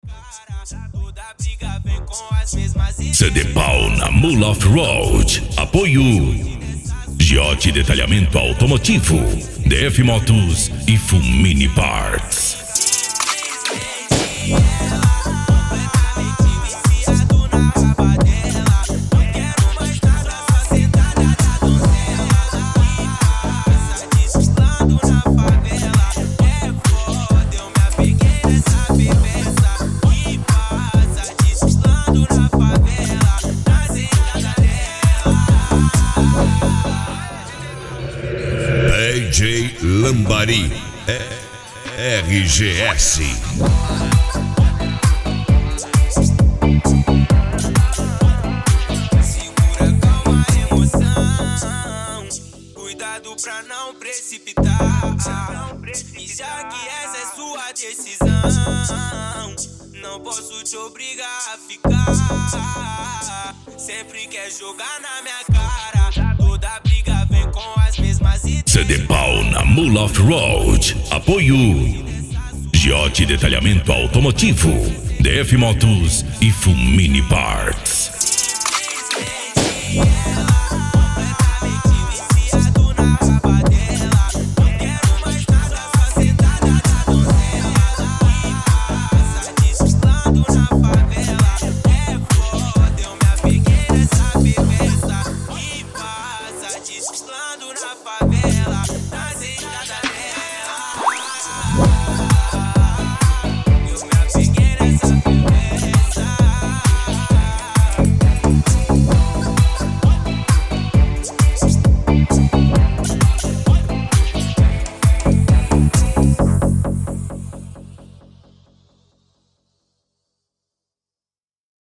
CD Pau na Mula Off-Road. Apoio Giotti Detalhamento Automotivo, DF Motos e Fumini Parts. DJ Lambari RGS. Segura, calma, emoção. Cuidado pra não precipitar. E já que essa é sua decisão, não posso te obrigar a ficar. Sempre quer jogar na minha cara. Toda briga vem com as mesmas ideias. CD Pau na Mula Off-Road. Apoio Giotti Detalhamento Automotivo, DF Motos e Fumini Parts.